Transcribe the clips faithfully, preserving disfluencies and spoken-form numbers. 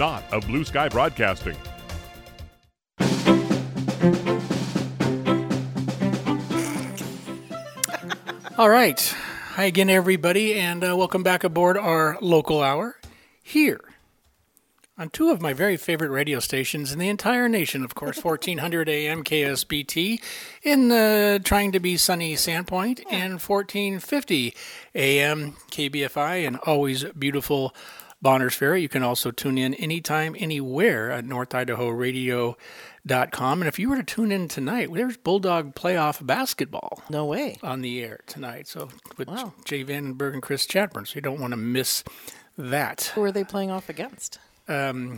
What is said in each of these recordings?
not of Blue Sky Broadcasting. All right. Hi again, everybody, and uh, welcome back aboard our local hour here on two of my very favorite radio stations in the entire nation, of course, fourteen hundred A M K S B T in uh, trying to be sunny Sandpoint, yeah. and fourteen fifty A M K B F I in always beautiful Bonners Ferry. You can also tune in anytime, anywhere at north idaho radio dot com. And if you were to tune in tonight, there's Bulldog playoff basketball. No way. On the air tonight. So with wow. Jay Vandenberg and Chris Chatburn. So you don't want to miss that. Who are they playing off against? Um,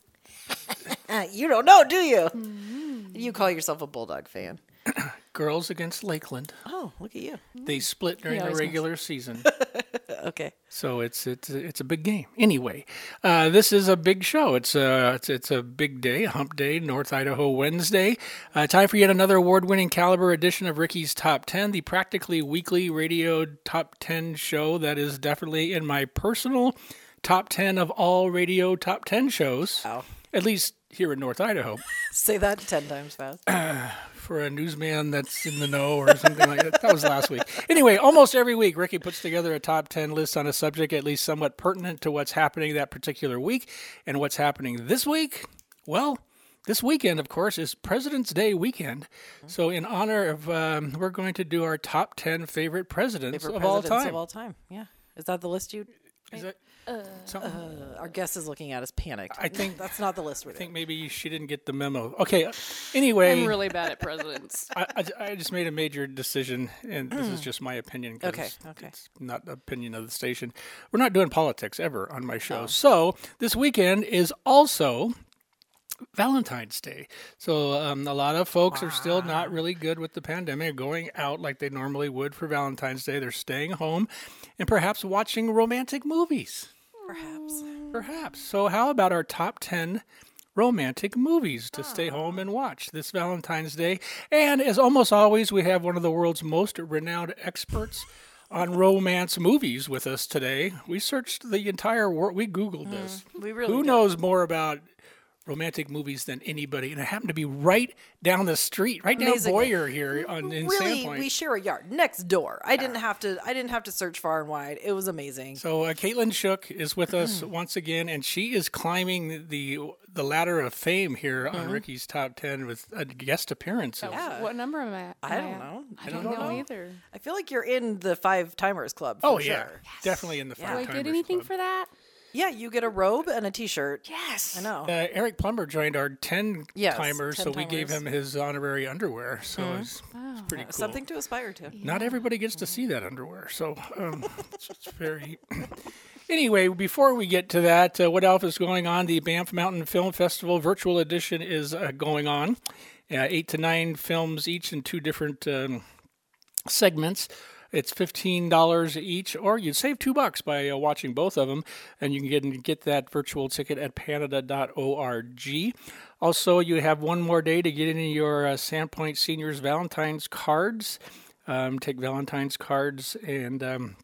you don't know, do you? Mm-hmm. You call yourself a Bulldog fan. Girls against Lakeland. Oh, look at you. They split during the regular season. Okay. So it's it's it's a big game. Anyway, uh, this is a big show. It's a it's, it's a big day, a hump day, North Idaho Wednesday. Uh, time for yet another award-winning caliber edition of Ricky's Top ten, the practically weekly radio top ten show that is definitely in my personal top ten of all radio top ten shows. Wow. At least here in North Idaho. Say that ten times fast. Uh, for a newsman that's in the know or something like that. That was last week. Anyway, almost every week, Ricky puts together a top ten list on a subject at least somewhat pertinent to what's happening that particular week. And what's happening this week? Well, this weekend, of course, is President's Day weekend. So in honor of, um, we're going to do our top ten favorite presidents, favorite of, presidents all time. of all time. Yeah. Is that the list you... Is that... Uh, uh, our guest is looking at us panicked. I think that's not the list we're I doing. think maybe she didn't get the memo. Okay, anyway. I'm really bad at presidents. I, I, I just made a major decision, and this is just my opinion. Okay, okay. It's not the opinion of the station. We're not doing politics ever on my show. Oh. So this weekend is also Valentine's Day. So um, a lot of folks wow. are still not really good with the pandemic, going out like they normally would for Valentine's Day. They're staying home and perhaps watching romantic movies. Perhaps. Perhaps. So how about our top ten romantic movies to stay home and watch this Valentine's Day? And as almost always, we have one of the world's most renowned experts on romance movies with us today. We searched the entire world. We Googled this. Mm, we really Who did. knows more about romantic movies than anybody? And it happened to be right down the street, right Amazing. down Boyer here on, in really, Sandpoint. we share a yard next door. I didn't have to. I didn't have to search far and wide. It was amazing. So uh, Caitlin Shook is with us once again, and she is climbing the the ladder of fame here mm-hmm. on Ricky's Top ten with a guest appearances. Yeah. What number am I at? I don't know. I don't, don't know, know either. I feel like you're in the Five Timers Club. For oh sure. yeah, yes. Definitely in the yeah. Five Do I Timers get anything Club. for that? Yeah, you get a robe and a T-shirt. Yes. I know. Uh, Eric Plumber joined our ten yes, timers, ten so we timers. gave him his honorary underwear. So Mm-hmm. it's, wow. it's pretty Yeah, cool. Something to aspire to. Not everybody gets to see that underwear, so um, it's, it's very... Anyway, before we get to that, uh, what else is going on? The Banff Mountain Film Festival virtual edition is uh, going on. Uh, eight to nine films each in two different um, segments. It's fifteen dollars each, or you'd save two bucks by uh, watching both of them, and you can get, get that virtual ticket at panada dot org. Also, you have one more day to get into your uh, Sandpoint Seniors Valentine's cards. Um, take Valentine's cards, and um,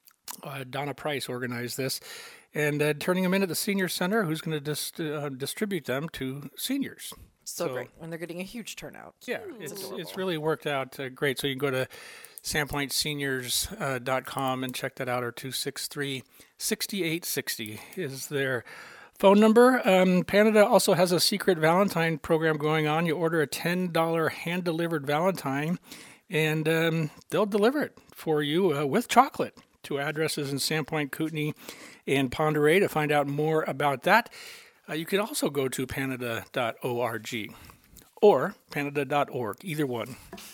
uh, Donna Price organized this, and uh, turning them in at the Senior Center, who's going to dis- uh, distribute them to seniors. So, So- great when they're getting a huge turnout. Yeah, It's it's adorable. it's really worked out uh, great. So you can go to sandpoint seniors dot com and check that out, or two six three, six eight six zero is their phone number. Um, Panada also has a secret Valentine program going on. You order a ten dollars hand-delivered Valentine, and um, they'll deliver it for you uh, with chocolate to addresses in Sandpoint, Kootenai, and Ponderay. To find out more about that, uh, you can also go to panada dot org or panada dot org. Either one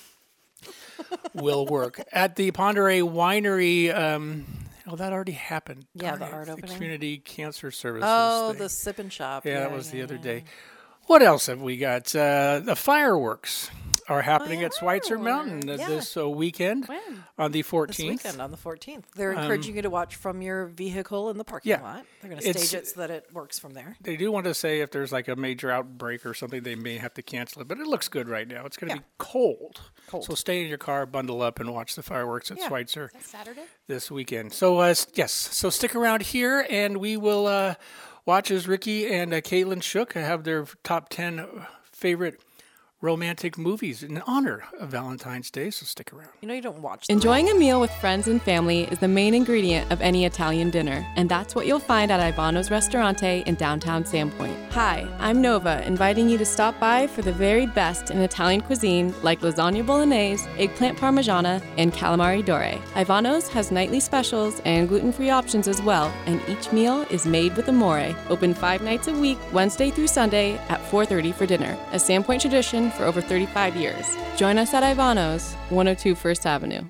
will work. At the Ponderay Winery, um, oh, that already happened. Yeah, Darn the it. art The opening. Community Cancer Services Oh, thing. the sip and shop. Yeah, Yeah, that was the yeah, other yeah. day. What else have we got? Uh, the fireworks are happening yeah. at Schweitzer Mountain uh, Yeah. this uh, weekend When? on the This fourteenth. weekend on the fourteenth. They're encouraging you to watch from your vehicle in the parking yeah. lot. They're going to It's- stage it so that it works from there. They do want to say if there's like a major outbreak or something, they may have to cancel it, but it looks good right now. It's going to Yeah. be cold. Cold. So stay in your car, bundle up, and watch the fireworks at Yeah. Schweitzer Saturday? this weekend. So, uh, s- yes, so stick around here, and we will uh, watch as Ricky and uh, Caitlin Shook have their top ten favorite romantic movies in honor of Valentine's Day, so stick around. You know you don't watch them. Enjoying a meal with friends and family is the main ingredient of any Italian dinner, and that's what you'll find at Ivano's Ristorante in downtown Sandpoint. Hi, I'm Nova, inviting you to stop by for the very best in Italian cuisine like lasagna bolognese, eggplant parmigiana, and calamari dore. Ivano's has nightly specials and gluten-free options as well, and each meal is made with amore. Open five nights a week, Wednesday through Sunday at four thirty for dinner. A Sandpoint tradition for over thirty-five years. Join us at Ivano's, one oh two First Avenue.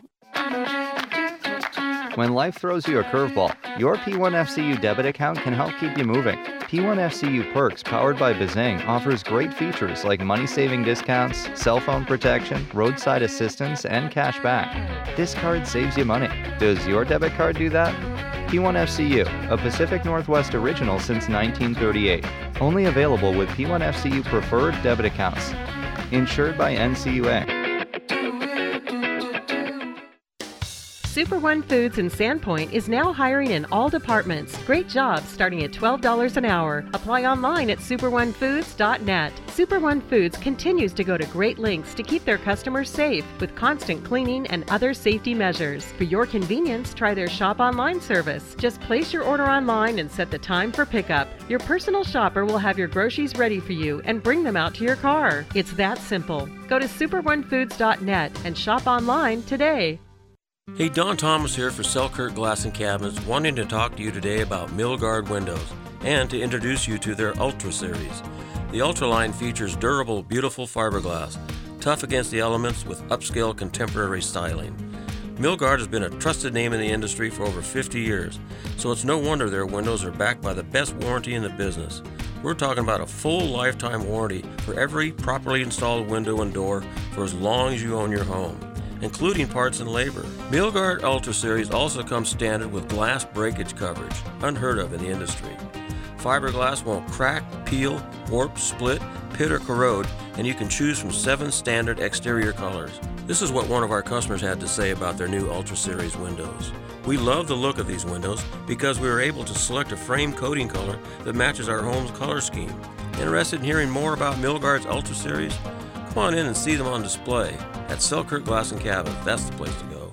When life throws you a curveball, your P one F C U debit account can help keep you moving. P one F C U Perks, powered by Bazing, offers great features like money-saving discounts, cell phone protection, roadside assistance, and cash back. This card saves you money. Does your debit card do that? P one F C U, a Pacific Northwest original since nineteen thirty-eight. Only available with P one F C U preferred debit accounts. Insured by N C U A. Super One Foods in Sandpoint is now hiring in all departments. Great jobs starting at twelve dollars an hour. Apply online at super one foods dot net. Super One Foods continues to go to great lengths to keep their customers safe with constant cleaning and other safety measures. For your convenience, try their shop online service. Just place your order online and set the time for pickup. Your personal shopper will have your groceries ready for you and bring them out to your car. It's that simple. Go to super one foods dot net and shop online today. Hey, Don Thomas here for Selkirk Glass and Cabinets, wanting to talk to you today about Milgard windows and to introduce you to their Ultra series. The Ultra line features durable, beautiful fiberglass, tough against the elements with upscale contemporary styling. Milgard has been a trusted name in the industry for over fifty years, so it's no wonder their windows are backed by the best warranty in the business. We're talking about a full lifetime warranty for every properly installed window and door for as long as you own your home, including parts and labor. Milgard Ultra Series also comes standard with glass breakage coverage, unheard of in the industry. Fiberglass won't crack, peel, warp, split, pit, or corrode, and you can choose from seven standard exterior colors. This is what one of our customers had to say about their new Ultra Series windows. We love the look of these windows because we were able to select a frame coating color that matches our home's color scheme. Interested in hearing more about Milgard's Ultra Series? Come on in and see them on display at Selkirk Glass and Cabinets. That's the place to go.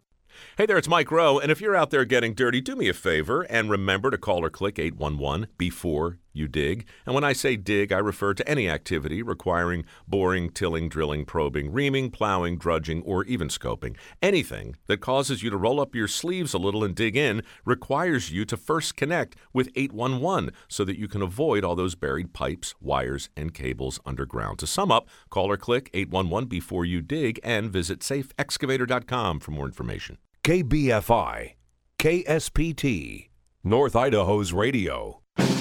Hey there, it's Mike Rowe, and if you're out there getting dirty, do me a favor and remember to call or click eight one one before you dig. And when I say dig, I refer to any activity requiring boring, tilling, drilling, probing, reaming, plowing, drudging, or even scoping. Anything that causes you to roll up your sleeves a little and dig in requires you to first connect with eight one one so that you can avoid all those buried pipes, wires, and cables underground. To sum up, call or click eight one one before you dig and visit safe excavator dot com for more information. K B F I, K S P T, North Idaho's radio.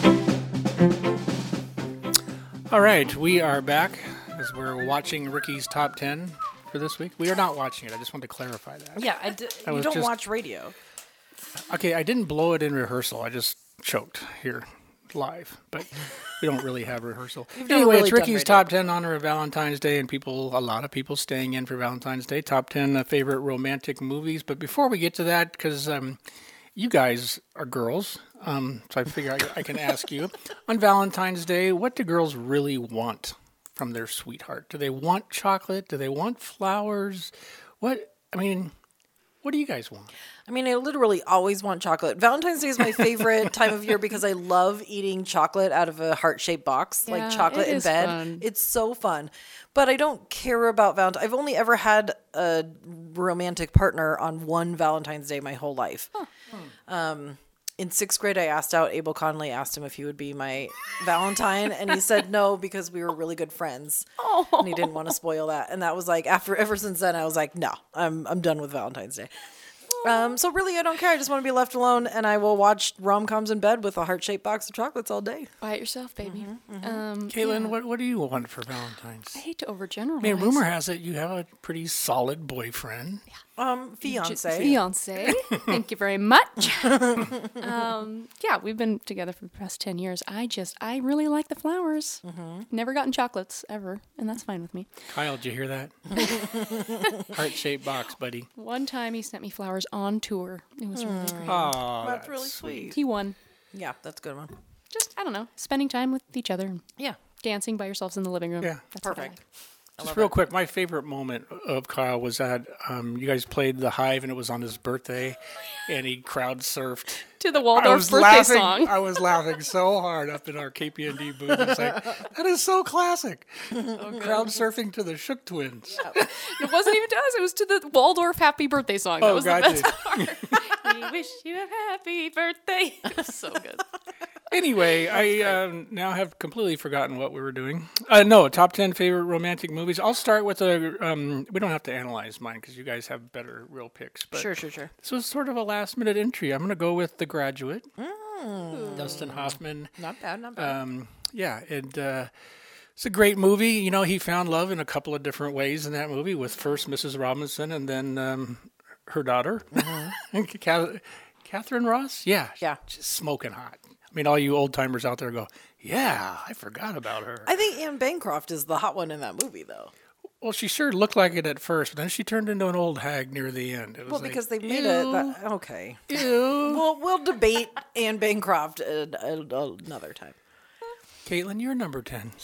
All right, we are back as we're watching Ricky's Top ten for this week. We are not watching it. I just wanted to clarify that. Yeah, I d- I you was don't just- watch radio. Okay, I didn't blow it in rehearsal. I just choked here live, but we don't really have rehearsal. You've never Anyway, really it's done Ricky's radio. Top ten honor of Valentine's Day, and people, a lot of people staying in for Valentine's Day. Top ten uh, favorite romantic movies. But before we get to that, because um, you guys are girls, um, so I figure I, I can ask you, on Valentine's Day, what do girls really want from their sweetheart? Do they want chocolate? Do they want flowers? What, I mean, what do you guys want? I mean, I literally always want chocolate. Valentine's Day is my favorite time of year because I love eating chocolate out of a heart-shaped box, Yeah, like chocolate it in is bed. fun. It's so fun. But I don't care about Valentine's. I've only ever had a romantic partner on one Valentine's Day my whole life. Um, in sixth grade, I asked out Abel Conley, asked him if he would be my Valentine, and he said no because we were really good friends, Oh. and he didn't want to spoil that. And that was like after. Ever since then, I was like, no, I'm I'm done with Valentine's Day. Um, so really, I don't care. I just want to be left alone, and I will watch rom-coms in bed with a heart-shaped box of chocolates all day. Buy it yourself, baby. Mm-hmm, Um, Caitlin, yeah. what, what do you want for Valentine's? I hate to overgeneralize. I mean, rumor has it you have a pretty solid boyfriend. Um, fiance. Fiance. Thank you very much. um, yeah, we've been together for the past ten years. I just, I really like the flowers. Mm-hmm. Never gotten chocolates ever, and that's fine with me. Kyle, did you hear that? Heart-shaped box, buddy. One time he sent me flowers on tour. It was really great. Oh, That's really sweet. He won. Yeah, that's a good one. just, I don't know, spending time with each other and Yeah. dancing by yourselves in the living room. Yeah. That's what I Perfect. like. Just real quick, my favorite moment of Kyle was that um, you guys played The Hive and it was on his birthday and he crowd surfed. To the I Waldorf was birthday laughing. song. I was laughing so hard up in our K P N D booth. It's like, that is so classic. Crowd surfing to the Shook Twins. It wasn't even to us. It was to the Waldorf happy birthday song. That Oh, was gotcha. the best part. We wish you a happy birthday. It was so good. Anyway, I um, now have completely forgotten what we were doing. Uh, no, top ten favorite romantic movies. I'll start with a. Um, we don't have to analyze mine because you guys have better real picks. But Sure, sure, sure. this was sort of a last minute entry. I'm going to go with The Graduate. Dustin Hoffman. Not bad, not bad. Um, yeah, and uh, it's a great movie. You know, he found love in a couple of different ways in that movie with first Missus Robinson and then um, her daughter, Cath- Catherine Ross. Yeah, Yeah. just smoking hot. I mean, all you old timers out there go, yeah, I forgot about her. I think Anne Bancroft is the hot one in that movie, though. Well, she sure looked like it at first, but then she turned into an old hag near the end. It was Well, like, because they made ew, it. That, okay. Ew. Well, we'll debate Anne Bancroft uh, uh, another time. Caitlin, you're number ten.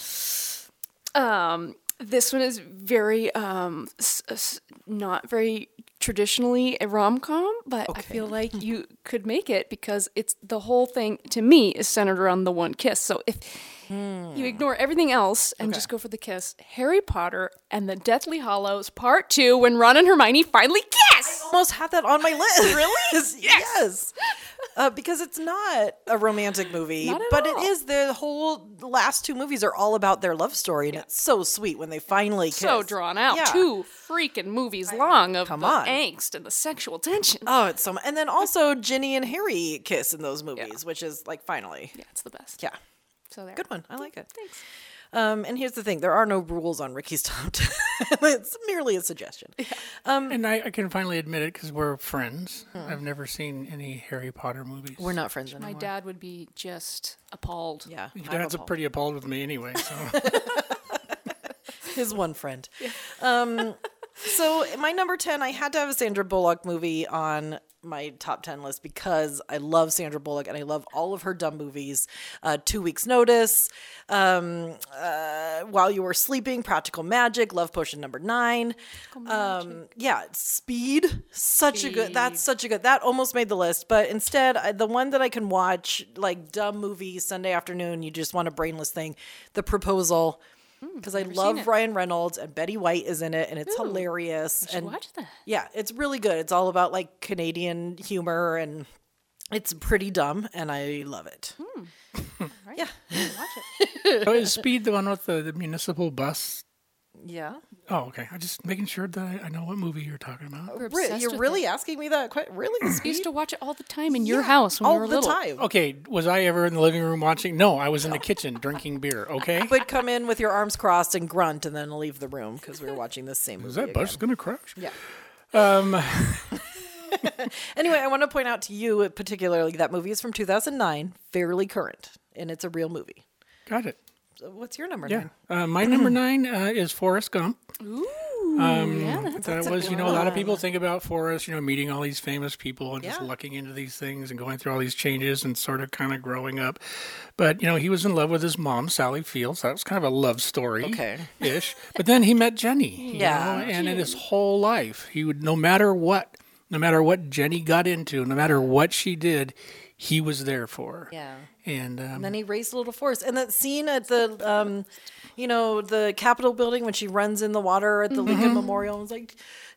Um, this one is very um s- s- not very traditionally a rom-com, but I feel like you could make it because it's the whole thing to me is centered around the one kiss. So if you ignore everything else and just go for the kiss, Harry Potter and the Deathly Hallows Part Two, when Ron and Hermione finally kiss. Almost had that on my list. Really? Yes. Uh, because it's not a romantic movie, Not at but all. it is. The whole the last two movies are all about their love story, and it's so sweet when they finally kiss. So drawn out, Yeah. two freaking movies long of Come the on. angst and the sexual tension. Oh, it's so. mu- And then also Ginny and Harry kiss in those movies, which is like finally. Yeah, it's the best. Yeah. So there. Good one. I like it. Thanks. Um, and here's the thing: there are no rules on Ricky's top ten. It's merely a suggestion. And I, I can finally admit it because we're friends. I've never seen any Harry Potter movies. We're not friends My anymore. dad would be just appalled. Yeah, Your I'm dad's appalled. pretty appalled with me anyway. So His one friend. Um, so my number ten, I had to have a Sandra Bullock movie on my top ten list because I love Sandra Bullock and I love all of her dumb movies. Uh, Two Weeks Notice, um, uh, While You Were Sleeping, Practical Magic, Love Potion number nine. Um, yeah, Speed, such a good, that's such a good, that almost made the list. But instead, I, the one that I can watch, like dumb movie, Sunday afternoon, you just want a brainless thing, The Proposal. Because I love it. Ryan Reynolds and Betty White is in it and it's hilarious. should And watch that. yeah, it's really good. It's all about like Canadian humor and it's pretty dumb and I love it. Yeah. Watch it. oh, is Speed the one with the, the municipal bus? Yeah. Oh, okay. I'm just making sure that I, I know what movie you're talking about. We're Re- obsessed you're with really it. asking me that? Quite really? We Speed? used to watch it all the time in your Yeah, house when all we were the little. time. Okay, was I ever in the living room watching? No, I was in the kitchen drinking beer. Okay. Would come in with your arms crossed and grunt and then leave the room because we were watching this same movie. Is that bus again. gonna crash? Yeah. Um, Anyway, I want to point out to you particularly that movie is from two thousand nine, fairly current, and it's a real movie. got it. So what's your number Yeah. nine? Uh, my number nine uh, is Forrest Gump. Ooh, Um, yeah, that's, that a was, good you know, a lot of one. people think about Forrest, you know, meeting all these famous people and just Yeah. lucking into these things and going through all these changes and sort of kind of growing up. But, you know, he was in love with his mom, Sally Fields. That was kind of a love story. Okay. Ish. But then he met Jenny. you Yeah. know, and in his whole life, he would, no matter what, no matter what Jenny got into, no matter what she did, he was there for her. Yeah. And, um, And then he raised a little Forrest. And that scene at the, um, you know, the Capitol building when she runs in the water at the Lincoln Memorial and was like,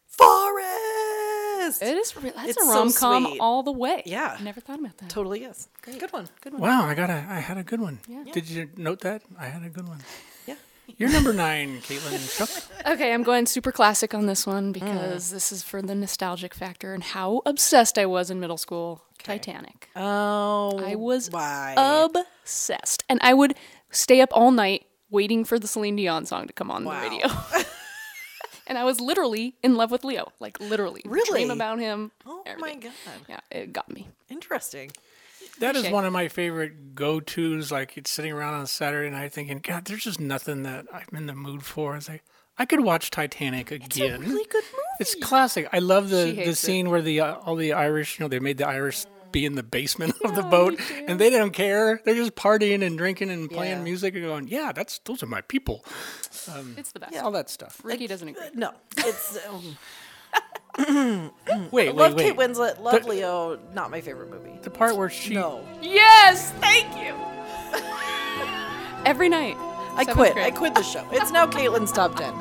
Forrest! it is. Re- that's It's a so rom com sweet. all the way. Yeah. I never thought about that. Totally is. Good one. Good one. wow, I got a, I had a good one. Did you note that? I had a good one. Yeah. You're number nine, Caitlin. Chuck. Okay, I'm going super classic on this one because this is for the nostalgic factor and how obsessed I was in middle school. Titanic. Oh. I was why? obsessed, and I would stay up all night waiting for the Celine Dion song to come on Wow. the radio. And I was literally in love with Leo, like literally. Really? Dream about him. Oh everything. my God. Yeah, it got me. Interesting. That is Appreciate one of my favorite go-tos. Like it's sitting around on Saturday night thinking, God, there's just nothing that I'm in the mood for. It's like I could watch Titanic again. It's a really good movie. It's classic. I love the, She the hates scene where the uh, all the Irish, you know, they made the Irish be in the basement of the boat, and they don't care. They're just partying and drinking and playing Yeah. music and going, yeah, that's those are my people. Um, It's the best. all that stuff. Ricky doesn't agree. No, it's. Um, Wait, I wait, love wait. Kate Winslet. Love Leo. Not my favorite movie. The part where she... No. Yes, thank you. Every night. I Seventh quit. grade. I quit the show. It's now Caitlin's top ten.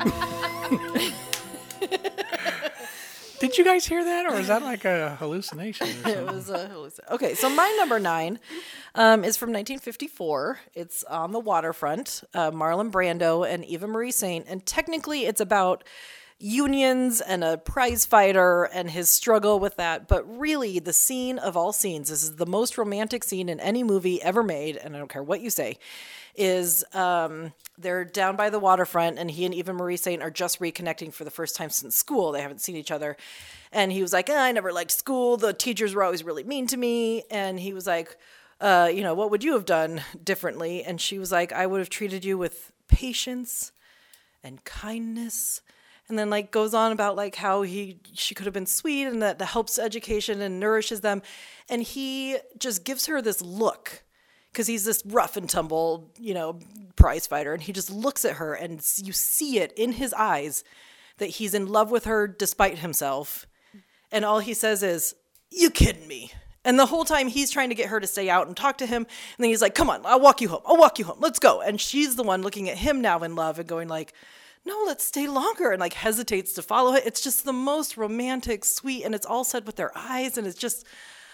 Did you guys hear that, or is that like a hallucination? Or It something? was a hallucination. Okay, so my number nine um, is from nineteen fifty-four. It's on the waterfront. Uh, Marlon Brando and Eva Marie Saint, and technically it's about unions and a prize fighter and his struggle with that. But really, the scene of all scenes, this is the most romantic scene in any movie ever made, and I don't care what you say, is um, they're down by the waterfront, and he and Eva Marie Saint are just reconnecting for the first time since school. They haven't seen each other. And he was like, "Ah, I never liked school. The teachers were always really mean to me." And he was like, uh, you know, what would you have done differently? And she was like, I would have treated you with patience and kindness. And then like goes on about like how he she could have been sweet and that, that helps education and nourishes them. And he just gives her this look because he's this rough and tumble, you know, prize fighter. And he just looks at her and you see it in his eyes that he's in love with her despite himself. And all he says is, "You kidding me?" And the whole time he's trying to get her to stay out and talk to him. And then he's like, "Come on, I'll walk you home. I'll walk you home. Let's go." And she's the one looking at him now in love and going like, "No, let's stay longer," and like hesitates to follow it. It's just the most romantic, sweet, and it's all said with their eyes, and it's just,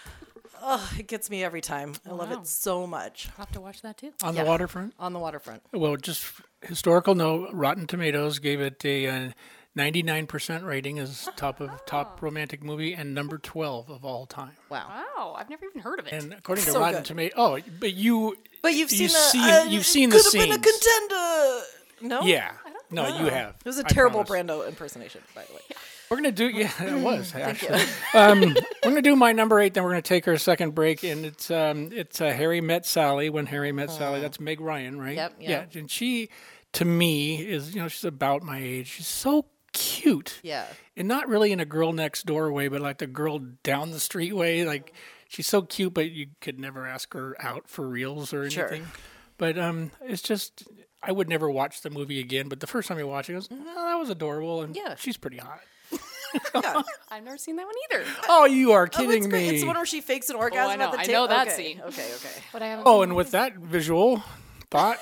oh, it gets me every time. I love Wow. it so much. I'll have to watch that too. On Yeah. the waterfront? On the waterfront. Well, just historical note, Rotten Tomatoes gave it a uh, ninety-nine percent rating as top of top romantic movie and number twelve of all time. Wow. Wow, I've never even heard of it. And according to So Rotten good. Tomatoes, oh, but you, But you've seen you've the, seen, uh, you've it seen the could have scenes. been a contender. No? Yeah, no, you have. It was a I terrible promise. Brando impersonation, by the way. We're gonna do, yeah, it was Thank you. actually. um, we're gonna do my number eight, then we're gonna take our second break, and it's um, it's uh, Harry Met Sally. When Harry Met Sally, that's Meg Ryan, right? Yep, yeah. Yeah, and she, to me, is you know she's about my age. She's so cute. Yeah. And not really in a girl next door way, but like the girl down the street way. Like she's so cute, but you could never ask her out for reels or Sure. anything. But um, it's just I would never watch the movie again. But the first time I watched it, I goes, "Oh, that was adorable," and Yeah. she's pretty hot. Yeah. I've never seen that one either. Oh, you are Oh, kidding it's great. me! It's the one where she fakes an I orgasm know. at the I table. know that okay. scene. Okay, okay. But I haven't. Oh, seen and it. with that visual thought,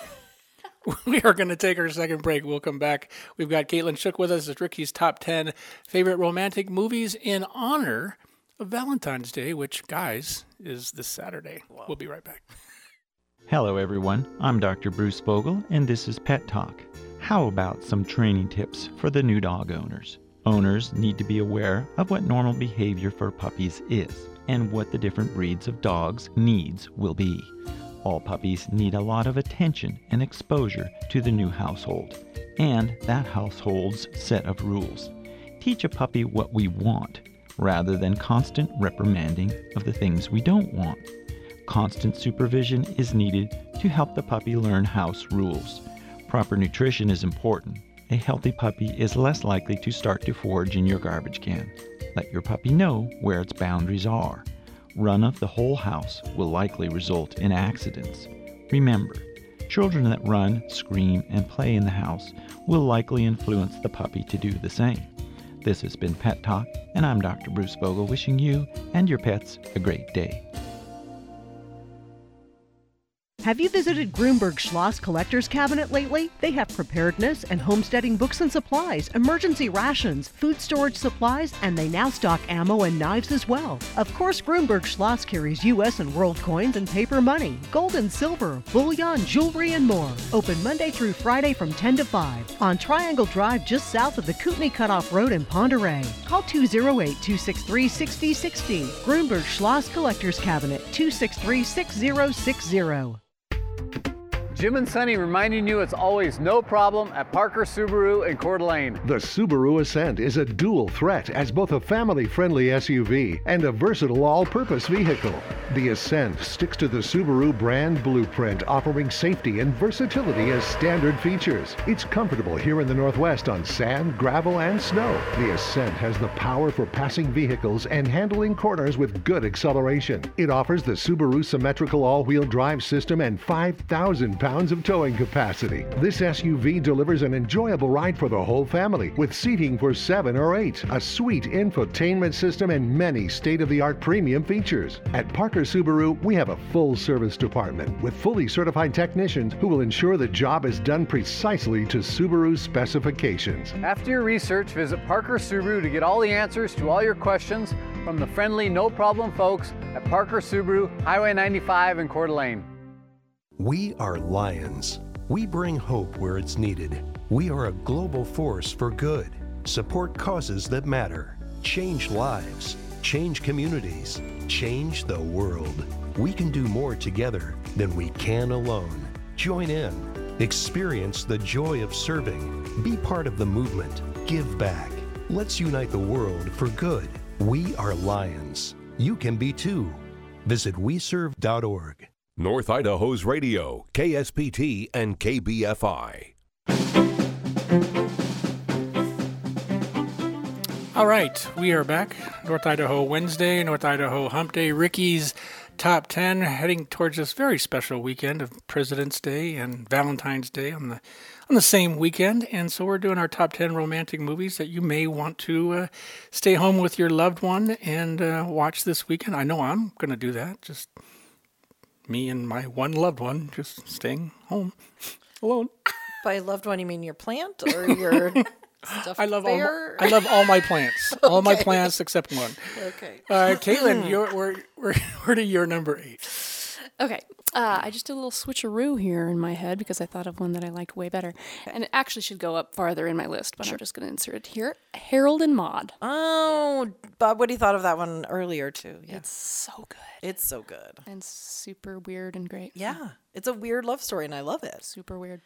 we are going to take our second break. We'll come back. We've got Caitlin Shook with us. It's Ricky's top ten favorite romantic movies in honor of Valentine's Day, which, guys, is this Saturday. We'll be right back. Hello, everyone. I'm Doctor Bruce Bogle, and this is Pet Talk. How about some training tips for the new dog owners? Owners need to be aware of what normal behavior for puppies is and what the different breeds of dogs' needs will be. All puppies need a lot of attention and exposure to the new household and that household's set of rules. Teach a puppy what we want rather than constant reprimanding of the things we don't want. Constant supervision is needed to help the puppy learn house rules. Proper nutrition is important. A healthy puppy is less likely to start to forage in your garbage can. Let your puppy know where its boundaries are. Run of the whole house will likely result in accidents. Remember, children that run, scream, and play in the house will likely influence the puppy to do the same. This has been Pet Talk, and I'm Doctor Bruce Bogle wishing you and your pets a great day. Have you visited Grunberg Schloss Collector's Cabinet lately? They have preparedness and homesteading books and supplies, emergency rations, food storage supplies, and they now stock ammo and knives as well. Of course, Grunberg Schloss carries U S and world coins and paper money, gold and silver, bullion, jewelry, and more. Open Monday through Friday from ten to five on Triangle Drive just south of the Kootenai Cutoff Road in Ponderay. Call two oh eight, two six three, six oh six oh. Grunberg Schloss Collector's Cabinet, two six three, six oh six oh. Jim and Sonny reminding you it's always no problem at Parker Subaru in Coeur d'Alene. The Subaru Ascent is a dual threat as both a family-friendly S U V and a versatile all-purpose vehicle. The Ascent sticks to the Subaru brand blueprint, offering safety and versatility as standard features. It's comfortable here in the Northwest on sand, gravel, and snow. The Ascent has the power for passing vehicles and handling corners with good acceleration. It offers the Subaru symmetrical all-wheel drive system and five thousand pounds of towing capacity. This S U V delivers an enjoyable ride for the whole family with seating for seven or eight, a sweet infotainment system, and many state-of-the-art premium features. At Parker Subaru, we have a full-service department with fully certified technicians who will ensure the job is done precisely to Subaru's specifications. After your research, visit Parker Subaru to get all the answers to all your questions from the friendly, no-problem folks at Parker Subaru, Highway ninety-five in Coeur d'Alene. We are Lions. We bring hope where it's needed. We are a global force for good. Support causes that matter. Change lives. Change communities. Change the world. We can do more together than we can alone. Join in. Experience the joy of serving. Be part of the movement. Give back. Let's unite the world for good. We are Lions. You can be too. Visit we serve dot org. North Idaho's radio, K S P T and K B F I. All right, we are back. North Idaho Wednesday, North Idaho Hump Day. Ricky's Top ten, heading towards this very special weekend of President's Day and Valentine's Day on the on the same weekend. And so we're doing our top ten romantic movies that you may want to uh, stay home with your loved one and uh, watch this weekend. I know I'm going to do that. Just me and my one loved one just staying home alone. By loved one, you mean your plant or your stuffed I love bear? all my, I love all my plants. Okay. All my plants except one. Okay. Uh, Caitlin, you're, we're, we're, we're to your number eight. Okay. Uh, I just did a little switcheroo here in my head because I thought of one that I liked way better. Okay. And it actually should go up farther in my list, but sure. I'm just going to insert it here. Harold and Maude. Oh, Bob Woody thought of that one earlier, too. Yeah. It's so good. It's so good. And super weird and great. Yeah. It's a weird love story, and I love it. Super weird.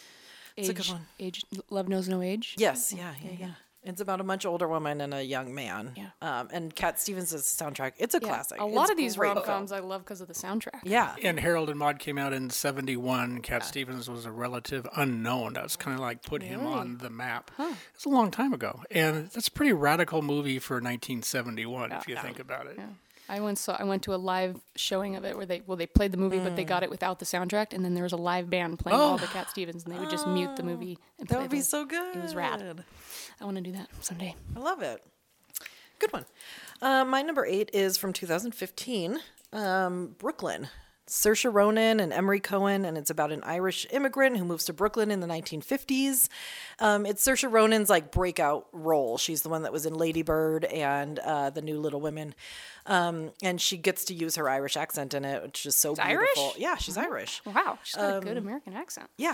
It's age, a good one. Age, Love Knows No Age? Yes, yeah, yeah, yeah. It's about a much older woman and a young man. Yeah. Um, and Cat Stevens' soundtrack. It's a yeah. classic. A lot it's of these great. rom-coms I love because of the soundtrack. Yeah. And Harold and Maude came out in seventy-one. Cat yeah. Stevens was a relative unknown. That was kind of like put really? him on the map. Huh. It's a long time ago. And that's a pretty radical movie for nineteen seventy-one, yeah, if you yeah. think about it. Yeah. I went saw I went to a live showing of it where they well they played the movie mm. but they got it without the soundtrack, and then there was a live band playing oh. all the Cat Stevens, and they would just oh. mute the movie and play. That would be the, so good. It was rad. I want to do that someday. I love it. Good one. Uh, my number eight is from two thousand fifteen, um, Brooklyn. Saoirse Ronan and Emery Cohen, and it's about an Irish immigrant who moves to Brooklyn in the nineteen fifties. Um, it's Saoirse Ronan's like breakout role. She's the one that was in Lady Bird and uh, The New Little Women, um, and she gets to use her Irish accent in it, which is so it's beautiful. Irish? Yeah, she's oh. Irish. Wow, she's got um, a good American accent. Yeah.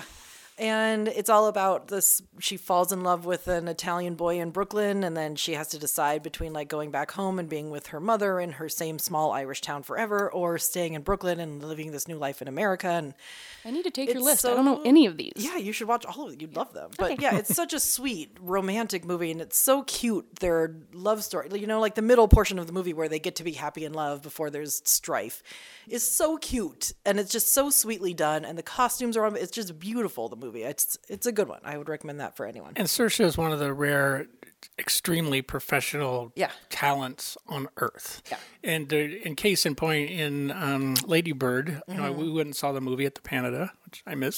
And it's all about this. She falls in love with an Italian boy in Brooklyn, and then she has to decide between like going back home and being with her mother in her same small Irish town forever, or staying in Brooklyn and living this new life in America. And I need to take your list. So, I don't know any of these. Yeah, you should watch all of them. You'd love them. But okay. yeah, it's such a sweet romantic movie, and it's so cute. Their love story, you know, like the middle portion of the movie where they get to be happy in love before there's strife, is so cute, and it's just so sweetly done. And the costumes are on. It's just beautiful. The movie. It's it's a good one. I would recommend that for anyone. And Saoirse is one of the rare, extremely professional yeah. talents on Earth. Yeah. And uh, in case in point, in um, Lady Bird, mm-hmm. you know, we went and saw the movie at the Canada, which I miss.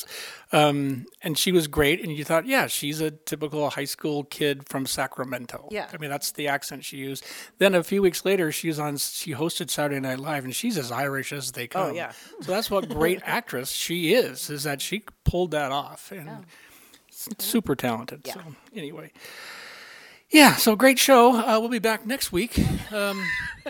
Um, and she was great. And you thought, yeah, she's a typical high school kid from Sacramento. Yeah. I mean, that's the accent she used. Then a few weeks later, she was on. She hosted Saturday Night Live, and she's as Irish as they come. Oh yeah. So that's what great actress she is. Is that she pulled that off and. Yeah. Super talented. Yeah. So anyway, yeah. So great show. Uh, we'll be back next week. Um,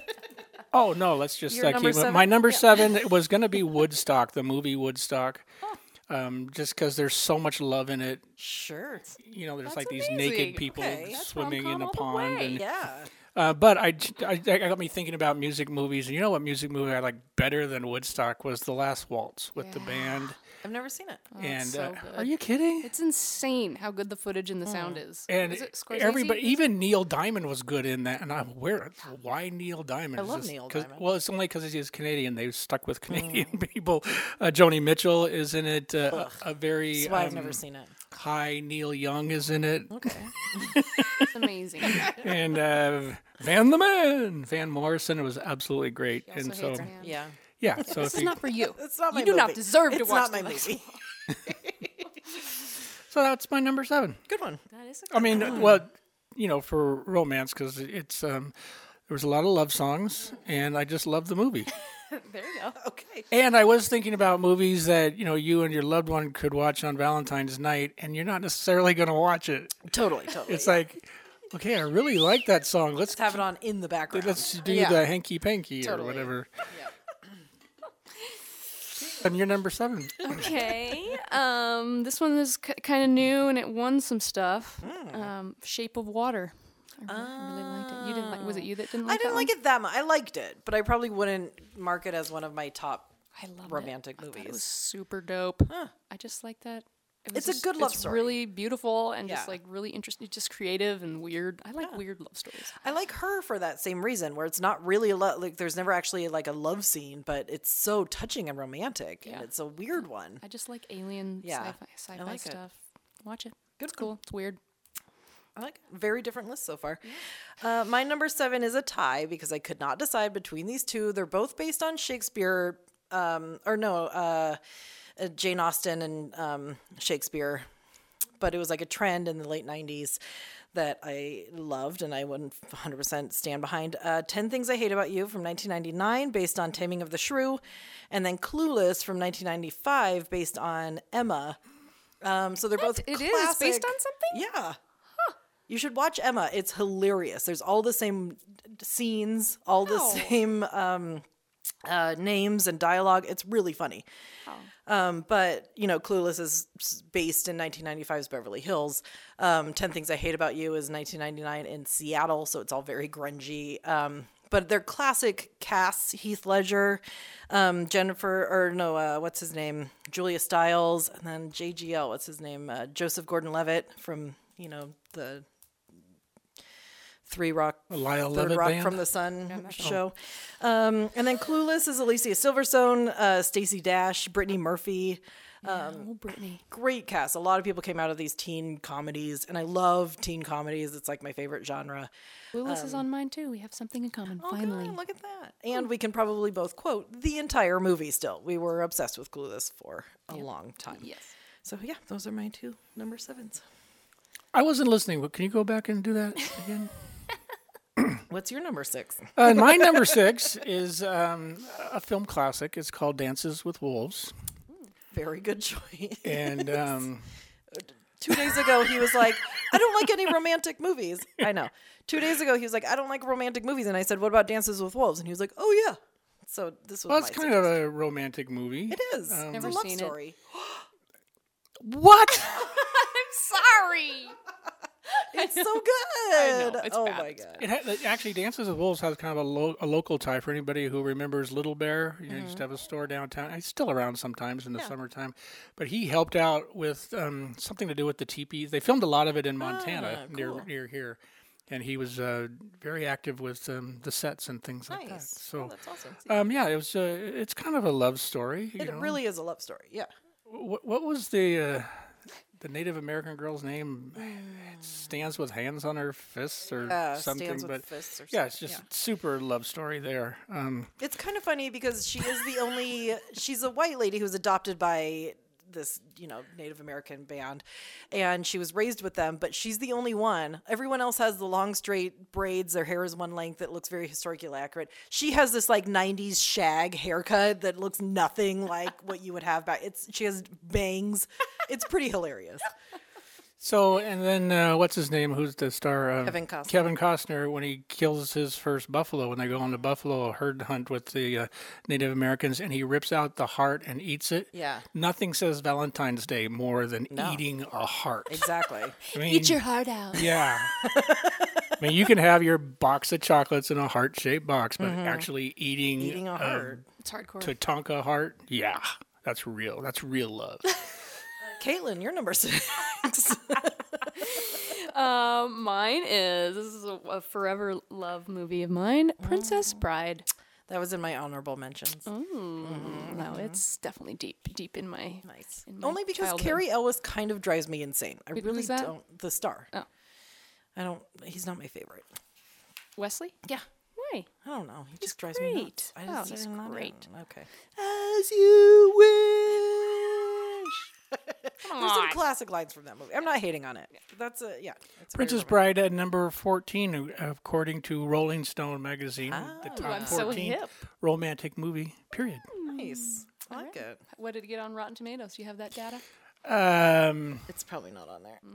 oh no, let's just uh, keep seven? my number yeah. seven. It was going to be Woodstock, the movie Woodstock. Um, just because there's so much love in it. Sure. You know, there's That's like these amazing. naked people okay. swimming in a all the pond. way. And, Yeah. Uh, but I, I, I got me thinking about music movies, and you know what music movie I like better than Woodstock was The Last Waltz with yeah. the band. I've never seen it. Oh, and it's so uh, good. are you kidding? It's insane how good the footage and the sound is. And is it Scorsese? everybody, even Neil Diamond was good in that. And I'm aware, why Neil Diamond? I Is love this- Neil 'cause- Diamond. Well, it's only because he's Canadian. They've stuck with Canadian people. Uh, Joni Mitchell is in it. Uh, a, a very That's why I've um, never seen it. high Neil Young is in it. Okay. It's amazing. And uh, Van the Man, Van Morrison was absolutely great. He also And so, hates man. Yeah. yeah. So This if is you, not for you. It's not my You do not movie. deserve to It's watch not my the next movie. so that's my number seven. Good one. That is a I mean, well, you know, for romance, because it's um, there was a lot of love songs, and I just loved the movie. There you go. Okay. And I was thinking about movies that you know you and your loved one could watch on Valentine's night, and you're not necessarily going to watch it. Totally, totally. It's like, okay, I really like that song. Let's Let's have it on in the background. let's do Yeah. the hanky panky Totally. or whatever. And you're number seven. Okay. Um, this one is k- kind of new and it won some stuff. Hmm. Um, Shape of Water. I really, I really liked it. You didn't like? Was it you that didn't like? I didn't that like one? it that much. I liked it, but I probably wouldn't mark it as one of my top I loved romantic it. I thought movies. It was super dope. I just like that. It was It's a just- good love it's story. really beautiful and just Yeah. like really interesting, just creative and weird. I like weird love stories. I like her for that same reason, where it's not really a lo- like there's never actually like a love scene, but it's so touching and romantic, Yeah. and it's a weird one. I just like alien Yeah, sci-fi, sci-fi like it. stuff. Watch it. Good It's cool. It's weird. I like it. Very different list so far. Uh, my number seven is a tie because I could not decide between these two. They're both based on Shakespeare, um, or no, uh, uh, Jane Austen and um, Shakespeare. But it was like a trend in the late nineties that I loved and I wouldn't one hundred percent stand behind. Uh, ten Things I Hate About You from nineteen ninety-nine based on Taming of the Shrew. And then Clueless from nineteen ninety-five based on Emma. Um, so they're both It is classic. based on something? Yeah. You should watch Emma. It's hilarious. There's all the same scenes, all the Oh. same um, uh, names and dialogue. It's really funny. Um, but, you know, Clueless is s- based in nineteen ninety-five's Beverly Hills. Um, ten Things I Hate About You is nineteen ninety-nine in Seattle, so it's all very grungy. Um, but they're classic casts. Heath Ledger, um, Jennifer, or no, uh, what's his name? Julia Stiles, and then J G L, what's his name? Uh, Joseph Gordon-Levitt from, you know, the Three Rock, Lyle Third Levitt Rock Band? from the Sun show. Um, and then Clueless is Alicia Silverstone, uh, Stacey Dash, Brittany Murphy. Um, Oh, Brittany. Great cast. A lot of people came out of these teen comedies, and I love teen comedies. It's like my favorite genre. Clueless is on mine too. We have something in common. Oh, Finally. good. Look at that. And we can probably both quote the entire movie still. We were obsessed with Clueless for a long time. Yes. So, yeah, those are my two number sevens. I wasn't listening, but can you go back and do that again? What's your number six? Uh, my number six is um, a film classic. It's called Dances with Wolves. Very good choice. And um, Two days ago, he was like, I don't like any romantic movies. I know. Two days ago, he was like, I don't like romantic movies. And I said, what about Dances with Wolves? And he was like, oh, yeah. So this was well, my it's kind of a romantic movie. It is. Um, it's Never a love seen it. story. What? I'm sorry. It's so good. I know, it's oh, bad. my God. It ha- actually, Dances with Wolves has kind of a, lo- a local tie for anybody who remembers Little Bear. You know, he used to have a store downtown. He's still around sometimes in the summertime. But he helped out with um, something to do with the teepees. They filmed a lot of it in Montana, Ah, near cool. near here. And he was uh, very active with um, the sets and things like that. Nice. So, Oh, that's awesome. um, yeah, it was. Uh, it's kind of a love story. You It know? really is a love story. Yeah. What, what was the uh, the Native American girl's name? It stands with hands on her fists or Yeah, something. Stands with but Fists or yeah, it's something, just yeah. super love story there. Um, It's kind of funny because she is the only, she's a white lady who's adopted by this, you know, Native American band, and she was raised with them, but she's the only one. Everyone else has the long straight braids, their hair is one length that looks very historically accurate. She has this like nineties shag haircut that looks nothing like what you would have back. It's she has bangs. It's pretty hilarious. so and then uh, what's his name? Who's the star? Uh, Kevin Costner. Kevin Costner when he kills his first buffalo when they go on the buffalo herd hunt with the uh, Native Americans, and he rips out the heart and eats it. Yeah. Nothing says Valentine's Day more than No. eating a heart. Exactly. I mean, Eat your heart out. Yeah. I mean, you can have your box of chocolates in a heart-shaped box, but actually eating, Eating a um, heart. It's hardcore. Tatanka heart, yeah, That's real. That's real love. Caitlin, you're number six. um, mine is this is a, a forever love movie of mine, Princess Oh. Bride. That was in my honorable mentions. Oh, mm-hmm. No, it's definitely deep, deep in my nice. In my Only because childhood. Carrie Ellis kind of drives me insane. I Who- really who's that? don't. The star. Oh, I don't. He's not my favorite. Wesley. Yeah. Why? I don't know. He just drives me great. nuts. I Oh, just, he's I'm not great. in. Okay. As you wish. There's some classic lines from that movie. I'm not hating on it. That's a yeah. It's a very Princess Bride at number fourteen, according to Rolling Stone magazine, the top I'm so fourteen hip. romantic movie. Period. nice. I like it. What did it get on Rotten Tomatoes? Do you have that data? Um, It's probably not on there.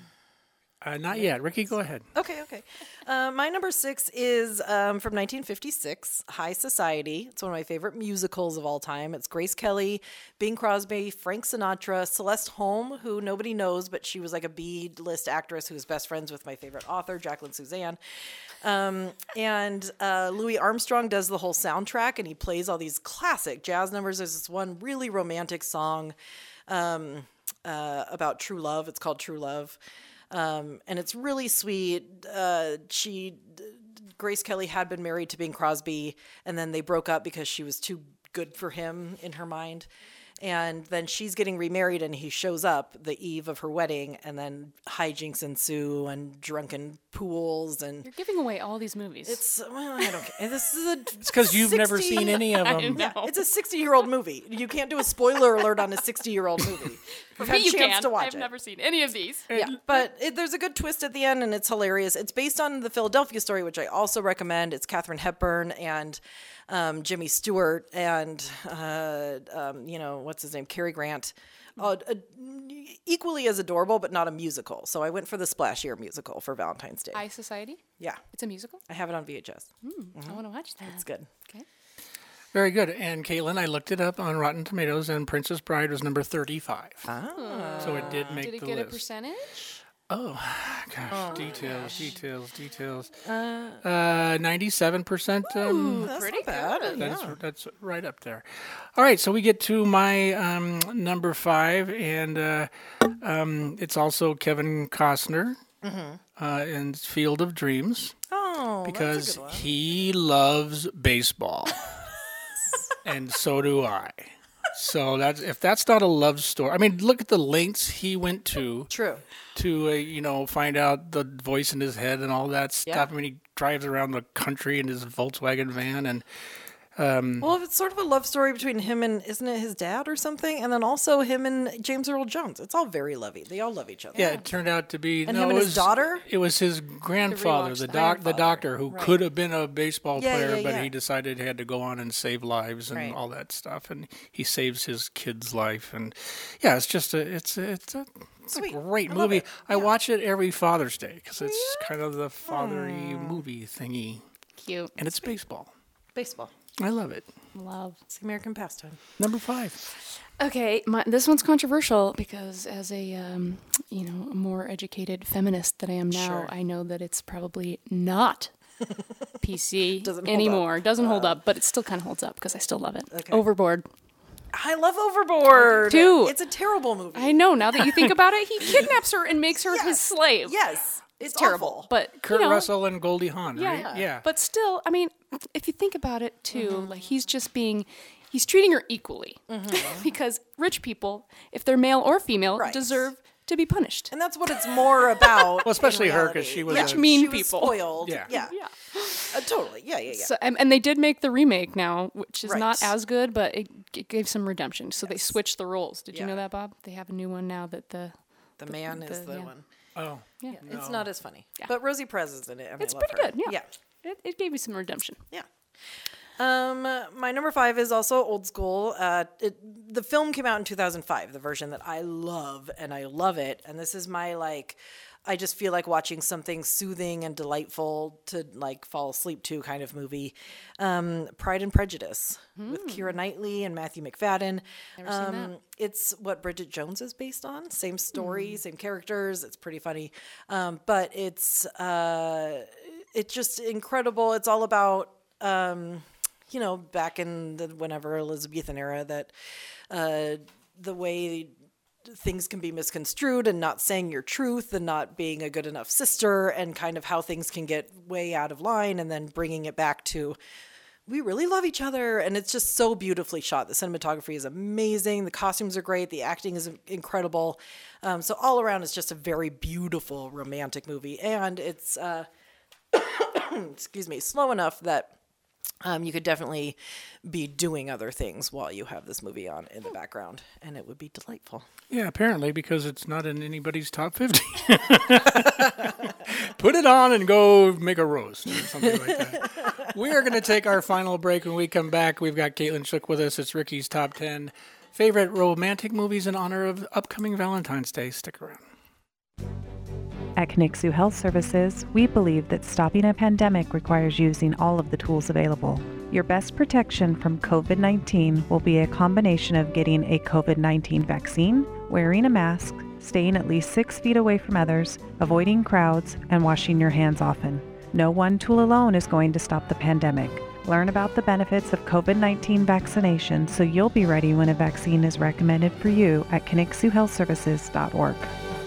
uh, not yet. Ricky, go ahead. Okay, okay. Uh, my number six is um, from nineteen fifty-six, High Society. It's one of my favorite musicals of all time. It's Grace Kelly, Bing Crosby, Frank Sinatra, Celeste Holm, who nobody knows, but she was like a B-list actress who was best friends with my favorite author, Jacqueline Suzanne. Um, and uh, Louis Armstrong does the whole soundtrack, and he plays all these classic jazz numbers. There's this one really romantic song um, uh, about true love. It's called True Love. Um, and it's really sweet. Uh, she, Grace Kelly had been married to Bing Crosby, and then they broke up because she was too good for him in her mind. And then she's getting remarried, and he shows up the eve of her wedding, and then hijinks ensue and drunken pools. And You're giving away all these movies. it's well, I don't care. This is a. It's because you've never sixty seen any of I them. know. Yeah, it's a sixty-year-old movie. You can't do a spoiler alert on a sixty-year-old movie. You've had a you chance can. to watch I've it. never seen any of these. Yeah, but it, there's a good twist at the end, and it's hilarious. It's based on the Philadelphia story, which I also recommend. It's Katharine Hepburn and um, Jimmy Stewart and, uh, um, you know, what's his name? Cary Grant. Uh, uh, equally as adorable, but not a musical. So I went for the splashier musical for Valentine's Day. High Society. yeah. It's a musical. I have it on V H S. I want to watch that. It's good. Okay. Very good. And Caitlin, I looked it up on Rotten Tomatoes, and Princess Bride was number thirty-five. Ah. So it did make Did it the get a list. percentage? Oh, gosh. details, details, details. Uh, ninety-seven percent. Um, That's Pretty not bad. good. That's Yeah. that's right up there. All right, so we get to my um, number five, and uh, um, it's also Kevin Costner uh, in Field of Dreams Oh, because that's a good one. he loves baseball, and so do I. So that's if that's not a love story. I mean, look at the lengths he went to True. to uh, you know find out the voice in his head and all that stuff. Yeah. I mean, he drives around the country in his Volkswagen van, and um, Well, it's sort of a love story between him and, isn't it his dad or something? And then also him and James Earl Jones. It's all very lovey. They all love each other. yeah, it turned out to be And no, him it and his was- daughter? It was his grandfather, rewatched the that. doc, the Grandfather, doctor, who right. could have been a baseball Yeah, player, yeah, but yeah. he decided he had to go on and save lives and Right. all that stuff, and he saves his kid's life, and yeah, it's just a, it's a, it's a, it's a Sweet. great I love movie. it. I watch it every Father's Day because it's kind of the fathery movie thingy, Cute. and it's baseball. Baseball. I love it. Love. It's the American pastime. Number five. Okay, my, this one's controversial because as a um, you know a more educated feminist that I am now, Sure. I know that it's probably not P C Doesn't hold anymore. up. Doesn't hold up, but it still kind of holds up because I still love it. Okay. Overboard. I love Overboard. Too. It's a terrible movie. I know. Now that you think about it, he kidnaps her and makes her his slave. Yes. It's, It's terrible. awful. But Kurt you know, Russell and Goldie Hawn, Yeah. right? Yeah. But still, I mean, if you think about it too, like he's just being, he's treating her equally because rich people, if they're male or female, Right. deserve to be punished. And that's what it's more about. Well, especially in her, 'cause reality. she was yeah. a- mean she was people. spoiled. Yeah. Yeah. Yeah. Uh, totally. Yeah, yeah, yeah. So, and, and they did make the remake now, which is Right. not as good, but it, it gave some redemption. So they switched the roles. Did you Yeah. know that, Bob? They have a new one now that the the man is the- the yeah. one. oh, yeah, It's not as funny. Yeah. But Rosie Perez is in it. and I it's love pretty her. good. Yeah, Yeah. It, it gave you some redemption. Yeah. Um, my number five is also old school. Uh, it, the film came out in two thousand five, the version that I love, and I love it. And this is my, like, I just feel like watching something soothing and delightful to, like, fall asleep to kind of movie. Um, Pride and Prejudice with Keira Knightley and Matthew McFadden. Never seen um, that. It's what Bridget Jones is based on. Same story, same characters. It's pretty funny. Um, but it's, uh, it's just incredible. It's all about... Um, you know, back in the whenever Elizabethan era, that uh, the way things can be misconstrued and not saying your truth and not being a good enough sister, and kind of how things can get way out of line, and then bringing it back to, we really love each other. And it's just so beautifully shot. The cinematography is amazing. The costumes are great. The acting is incredible. Um, so all around, it's just a very beautiful romantic movie. And it's, uh, excuse me, slow enough that Um, you could definitely be doing other things while you have this movie on in the background, and it would be delightful. Yeah, apparently, because it's not in anybody's top fifty. Put it on and go make a roast or something like that. We are going to take our final break. When we come back, we've got Caitlin Shook with us. It's Ricky's Top ten Favorite Romantic Movies in honor of upcoming Valentine's Day. Stick around. At Kinexu Health Services, we believe that stopping a pandemic requires using all of the tools available. Your best protection from covid nineteen will be a combination of getting a covid nineteen vaccine, wearing a mask, staying at least six feet away from others, avoiding crowds, and washing your hands often. No one tool alone is going to stop the pandemic. Learn about the benefits of covid nineteen vaccination so you'll be ready when a vaccine is recommended for you at kinexu health services dot org.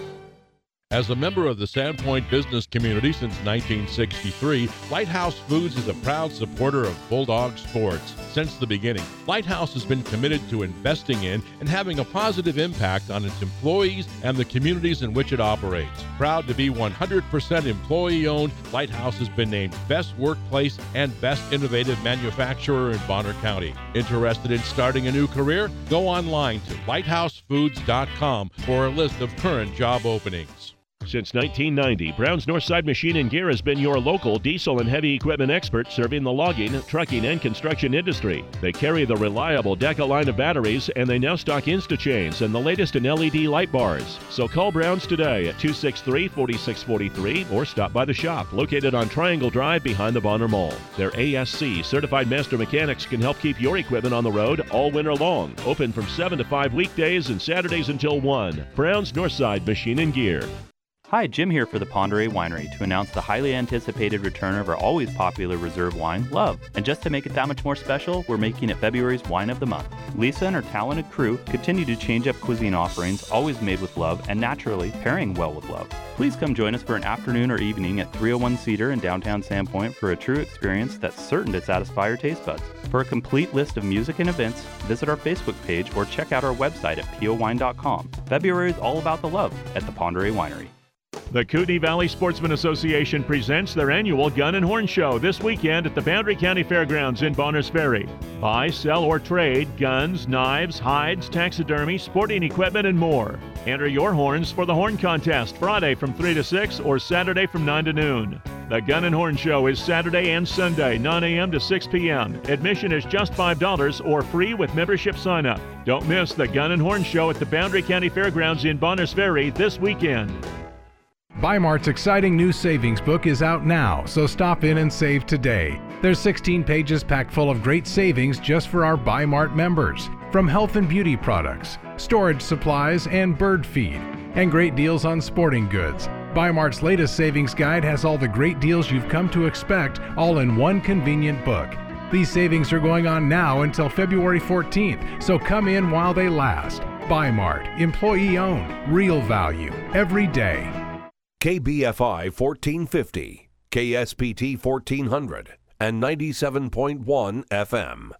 As a member of the Sandpoint business community since nineteen sixty-three, Lighthouse Foods is a proud supporter of Bulldog sports. Since the beginning, Lighthouse has been committed to investing in and having a positive impact on its employees and the communities in which it operates. Proud to be one hundred percent employee-owned, Lighthouse has been named Best Workplace and Best Innovative Manufacturer in Bonner County. Interested in starting a new career? Go online to lighthouse foods dot com for a list of current job openings. Since nineteen ninety, Brown's Northside Machine and Gear has been your local diesel and heavy equipment expert serving the logging, trucking, and construction industry. They carry the reliable Deca line of batteries, and they now stock Insta-chains and the latest in L E D light bars. So call Brown's today at two six three, four six four three or stop by the shop located on Triangle Drive behind the Bonner Mall. Their A S C certified master mechanics can help keep your equipment on the road all winter long. Open from seven to five weekdays and Saturdays until one. Brown's Northside Machine and Gear. Hi, Jim here for the Ponderay Winery to announce the highly anticipated return of our always popular reserve wine, Love. And just to make it that much more special, we're making it February's Wine of the Month. Lisa and her talented crew continue to change up cuisine offerings, always made with love and naturally pairing well with love. Please come join us for an afternoon or evening at three oh one Cedar in downtown Sandpoint for a true experience that's certain to satisfy your taste buds. For a complete list of music and events, visit our Facebook page or check out our website at p o wine dot com. February is all about the love at the Ponderay Winery. The Kootenai Valley Sportsman Association presents their annual Gun and Horn Show this weekend at the Boundary County Fairgrounds in Bonners Ferry. Buy, sell, or trade guns, knives, hides, taxidermy, sporting equipment, and more. Enter your horns for the Horn Contest Friday from three to six or Saturday from nine to noon. The Gun and Horn Show is Saturday and Sunday, nine a.m. to six p.m. Admission is just five dollars or free with membership sign-up. Don't miss the Gun and Horn Show at the Boundary County Fairgrounds in Bonners Ferry this weekend. Bi-Mart's exciting new savings book is out now, so stop in and save today. There's sixteen pages packed full of great savings just for our Bi-Mart members. From health and beauty products, storage supplies, and bird feed, and great deals on sporting goods. Bi-Mart's latest savings guide has all the great deals you've come to expect, all in one convenient book. These savings are going on now until February fourteenth, so come in while they last. Bi-Mart, employee-owned, real value, every day. K B F I fourteen fifty, K S P T fourteen hundred, and ninety-seven point one F M.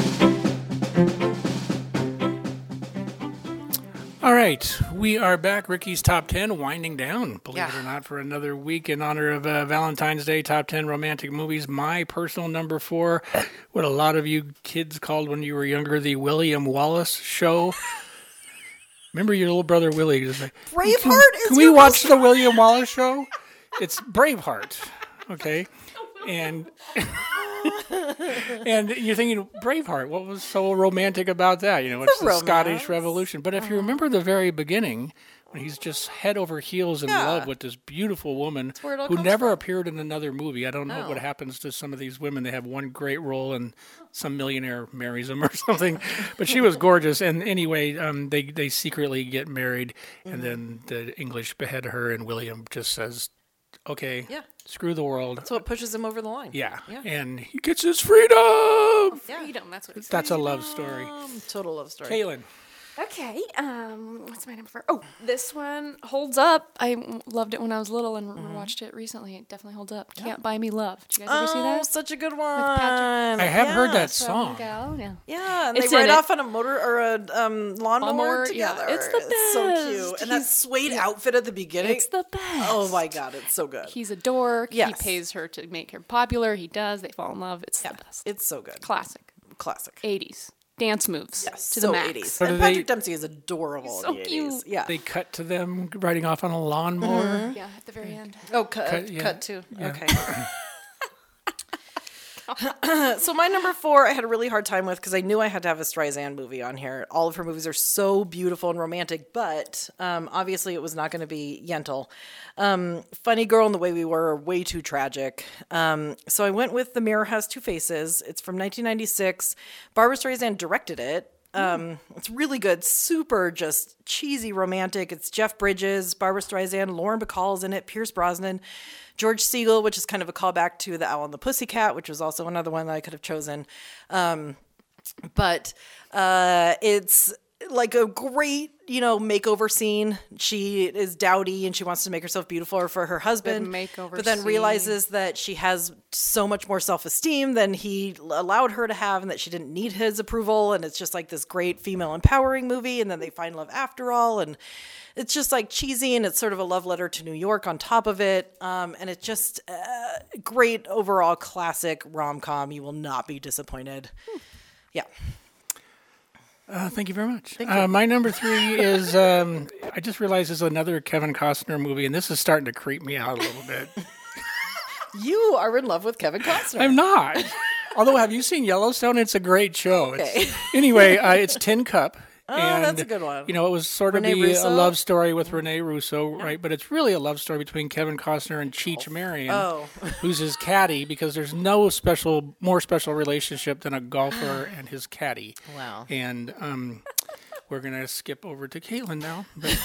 All right, we are back. Ricky's Top ten winding down, believe Yeah. it or not, for another week in honor of uh, Valentine's Day. Top ten romantic movies. My personal number four, what a lot of you kids called when you were younger, the William Wallace Show. Remember your little brother Willie? Just like, Braveheart Can, is can we your watch best- the William Wallace Show? It's Braveheart, okay? And and you're thinking, Braveheart, what was so romantic about that? You know, it's the, The Scottish romance. Revolution. But if you remember the very beginning, when he's just head over heels in Yeah. love with this beautiful woman where it all who comes never from. appeared in another movie. I don't know No. what happens to some of these women. They have one great role and some millionaire marries them or something. But she was gorgeous. And anyway, um, they, they secretly get married, and then the English behead her, and William just says, okay, Yeah. screw the world. So it pushes him over the line. Yeah. Yeah. And he gets his freedom. freedom. Freedom. That's what it's That's a love story. Um, total love story. Kaylin. Okay, um, what's my number four? Oh, this one holds up. I w- loved it when I was little and mm-hmm. watched it recently. It definitely holds up. Can't Buy Me Love. Did you guys ever oh, see that? Such a good one. I have yeah. heard that song. Yeah, yeah and it's they ride it. off on a motor or a um, lawnmower, Lawnmower, together. Yeah, it's the best. It's so cute. And that suede yeah. outfit at the beginning. It's the best. Oh my God, it's so good. He's a dork. Yes. He pays her to make her popular. He does. They fall in love. It's yeah, the best. It's so good. Classic. Classic. eighties. Dance moves. Yes, to so the max. eighties. But And they- Patrick Dempsey is adorable He's so in the eighties. cute. Yeah. They cut to them riding off on a lawnmower. Mhm. Yeah, at the very end. Oh, cut, Cut, cut, yeah. too. Yeah. Okay. So my number four, I had a really hard time with because I knew I had to have a Streisand movie on here. All of her movies are so beautiful and romantic, but um, obviously it was not going to be Yentl. Um, Funny Girl and The Way We Were are way too tragic. Um, so I went with The Mirror Has Two Faces. It's from nineteen ninety-six. Barbra Streisand directed it. Um, it's really good, super just cheesy romantic. It's Jeff Bridges, Barbra Streisand, Lauren Bacall's in it, Pierce Brosnan, George Segal, which is kind of a callback to The Owl and the Pussycat, which was also another one that I could have chosen. Um, but uh, it's like a great, you know, makeover scene. She is dowdy and she wants to make herself beautiful for her husband, makeover but then scene. realizes that she has so much more self-esteem than he allowed her to have and that she didn't need his approval. And it's just like this great female empowering movie. And then they find love after all. And it's just like cheesy and it's sort of a love letter to New York on top of it. Um, and it's just uh, great overall classic rom-com. You will not be disappointed. Hmm. Yeah. Uh, thank you very much. Thank Uh, you. my number three is, um, I just realized it's another Kevin Costner movie, and this is starting to creep me out a little bit. You are in love with Kevin Costner. I'm not. Although, have you seen Yellowstone? It's a great show. Okay. It's, anyway, uh, it's Tin Cup. Oh, and, that's a good one. You know, it was sort of Rene be Russo? a love story with Rene Russo, right? But it's really a love story between Kevin Costner and Cheech Marion, Oh. who's his caddy, because there's no special, more special relationship than a golfer and his caddy. Wow. And um, we're going to skip over to Caitlin now. But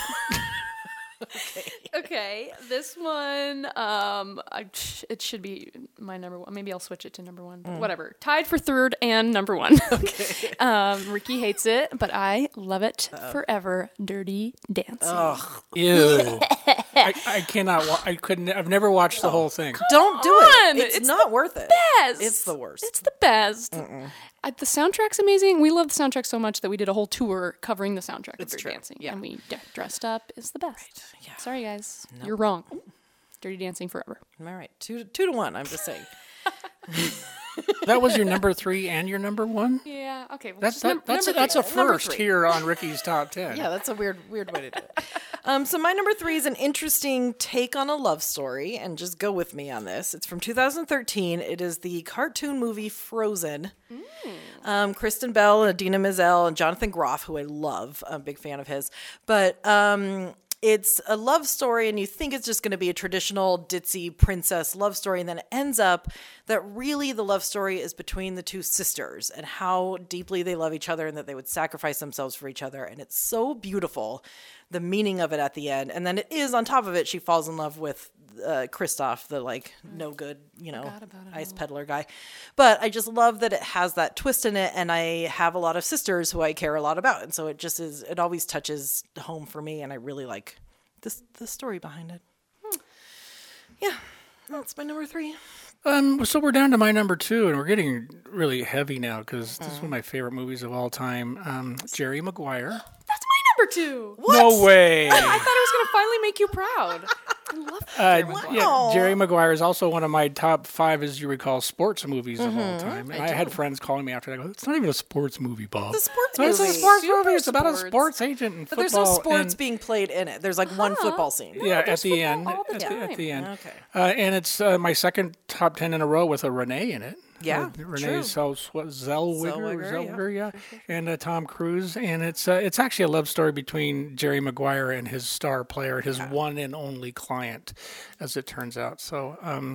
Okay, this one, um, I, it should be my number one. Maybe I'll switch it to number one, but Mm. whatever. Tied for third and number one. Okay. um, Ricky hates it, but I love it forever. Dirty Dancing. Ugh. ew. I, I cannot, wa- I couldn't, I've never watched the whole thing. Don't do on. it. It's, It's not the worth it. Best. It's the worst. It's the best. I, the soundtrack's amazing. We love the soundtrack so much that we did a whole tour covering the soundtrack It's of Dirty true. Dancing. Yeah. And we d- dressed up. It's the best. Yeah. Sorry, guys. Nope. You're wrong. Dirty Dancing forever. All right. Two, two to one, I'm just saying. That was your number three and your number one? Yeah. Okay. Well, That's just that, num- that's a, number that's a three. Number first three. here on Ricky's top ten. Yeah, that's a weird, weird way to do it. Um, so my number three is an interesting take on a love story, and just go with me on this. It's from two thousand thirteen. It is the cartoon movie Frozen. Um, Kristen Bell, Adina Menzel, and Jonathan Groff, who I love. I'm a big fan of his. But um, it's a love story, and you think it's just going to be a traditional ditzy princess love story, and then it ends up that really the love story is between the two sisters and how deeply they love each other and that they would sacrifice themselves for each other. And it's so beautiful, the meaning of it at the end. And then it is, on top of it, she falls in love with uh, Kristoff, the like no good, you know, ice peddler guy. But I just love that it has that twist in it, and I have a lot of sisters who I care a lot about, and so it just is. It always touches home for me, and I really like this the story behind it. Yeah, that's my number three. Um, so we're down to my number two, and we're getting really heavy now because this is Mm. one of my favorite movies of all time. Um, Jerry Maguire. That's my number two. No way. I thought I was going to finally make you proud. I love Uh, yeah, Jerry Maguire is also one of my top five, as you recall, sports movies of all Mhm. time. And I I, had do. friends calling me after. I go, it's not even a sports movie, Bob. It's a sports No, movie. It's a sports Super movie. It's about a sports. sports agent and But football. there's no sports and- being played in it. There's like one football scene. Yeah, at the end. all the At the, at time. the end. Okay. Uh, and it's uh, my second top ten in a row with a Renee in it. Yeah, Uh, Renee true. Zell- what, Zellweger, Zellweger, Zellweger, yeah, and uh, Tom Cruise, and it's uh, it's actually a love story between Jerry Maguire and his star player, his one and only client, as it turns out. So um,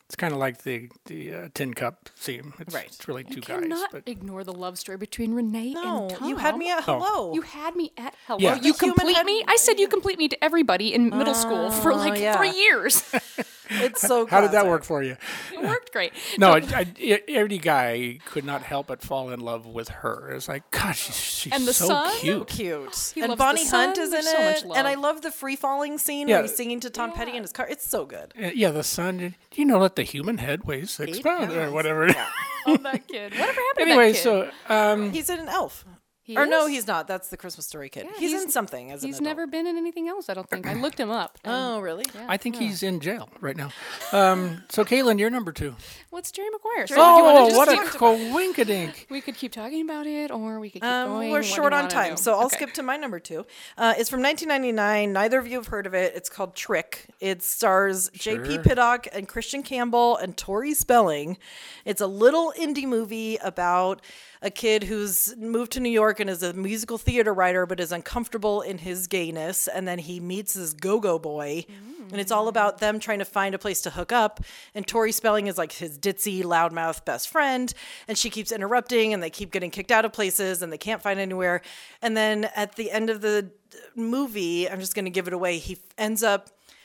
It's kind of like the the uh, tin cup scene. It's, Right. It's really two You guys. cannot But ignore the love story between Renee No, and Tom. you had me at Oh. hello. You had me at hello. Yeah. You The human complete head- me. I said you complete me to everybody in middle school for like yeah. three years. It's so how did that classic. work for you? It worked great. No, So- I, I, every guy could not help but fall in love with her. It's like, gosh, she's, she's And the so son? cute. Cute. He and loves Bonnie the Hunt sun. is in There's so much it. love. And I love the free falling scene Yeah. where he's singing to Tom Petty in his car. It's so good. Uh, Yeah, the son. Do you know that the human head weighs six Eight pounds or pounds. whatever? Oh, that kid. Whatever happened Anyway, to that kid? so um, He's in an elf. He or no, is? he's not. That's the Christmas Story kid. Yeah, he's, he's- in something as an He's adult. never been in anything else, I don't think. I looked him up. and- Oh, really? Yeah. I think he's in jail right now. Um, so, Caitlin, you're number two. What's Jerry Maguire? So Oh, do you wanna just what a keep- coinkadink. We could keep talking about it, or we could keep Um, going. we're What do short you on wanna time, do? so I'll Okay. skip to my number two. Uh, it's from nineteen ninety-nine. Neither of you have heard of it. It's called Trick. It stars J P Sure. Piddock and Christian Campbell and Tori Spelling. It's a little indie movie about a kid who's moved to New York and is a musical theater writer, but is uncomfortable in his gayness. And then he meets this go-go boy, and it's all about them trying to find a place to hook up. And Tori Spelling is like his ditzy, loudmouth best friend, and she keeps interrupting, and they keep getting kicked out of places, and they can't find anywhere. And then at the end of the movie, I'm just going to give it away. He f- ends up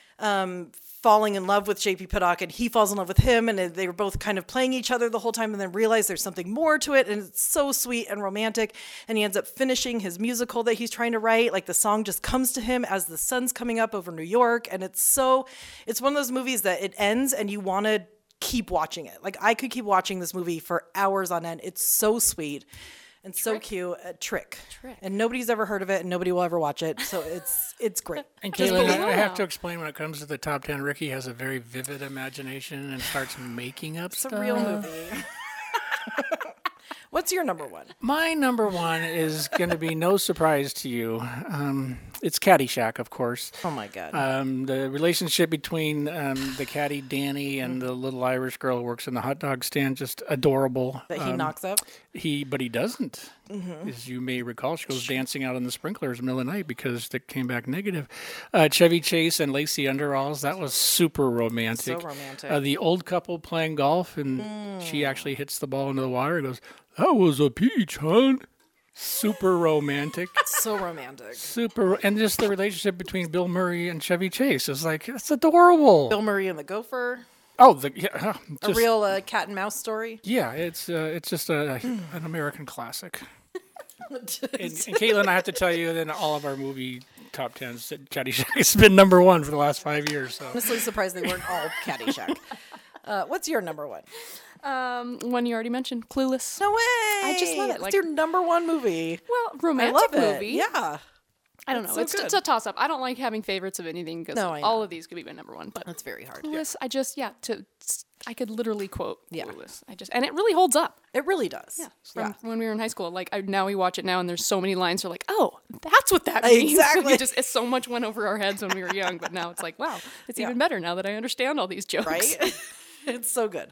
um, falling in love with J P Piddock, and he falls in love with him, and they were both kind of playing each other the whole time, and then realize there's something more to it, and it's so sweet and romantic. And he ends up finishing his musical that he's trying to write. Like the song just comes to him as the sun's coming up over New York, and it's so it's one of those movies that it ends and you want to keep watching it. Like I could keep watching this movie for hours on end. It's so sweet. And so cute, uh, Trick. Trick. And nobody's ever heard of it, and nobody will ever watch it. So it's it's great. And Just Caitlin, believe I, I it. have to explain when it comes to the top ten, Ricky has a very vivid imagination and starts making up It's stuff. a real movie. What's your number one? My number one is going to be no surprise to you. Um, it's Caddyshack, of course. Oh my God. Um, the relationship between um, the caddy Danny and the little Irish girl who works in the hot dog stand, just adorable. That he Um, knocks up? He, but he doesn't. Mhm. As you may recall, she goes dancing out on the sprinklers in the middle of the night because it came back negative. Uh, Chevy Chase and Lacey Underalls, that was super romantic. So romantic. Uh, the old couple playing golf, and she Mm. actually hits the ball into the water and goes, "That was a peach, hon." Super romantic. So romantic. Super, and just the relationship between Bill Murray and Chevy Chase is like, it's adorable. Bill Murray and the Gopher. Oh, the yeah, A just- real uh, cat and mouse story. Yeah, it's uh, it's just a, an American classic. and, and Caitlin, I have to tell you, then all of our movie top tens, Caddyshack has been number one for the last five years. So. Honestly surprised they weren't all Caddyshack. Uh, what's your number one? Um, one you already mentioned, Clueless. No way! I just love it. It's Like, your number one movie. well, romantic I love it. movie. Yeah. I don't know. It's so It's, good. it's a toss up. I don't like having favorites of anything because No, I all know. of these could be my number one. But That's very hard. Clueless, I just yeah to I could literally quote Yeah. Clueless. I just and it really holds up. It really does. Yeah, from when we were in high school. Like I, now we watch it now, and there's so many lines. You're like, oh, that's what that means. Exactly. it just it's so much went over our heads when we were young, but now it's like, wow, it's Yeah. even better now that I understand all these jokes. Right? It's so good.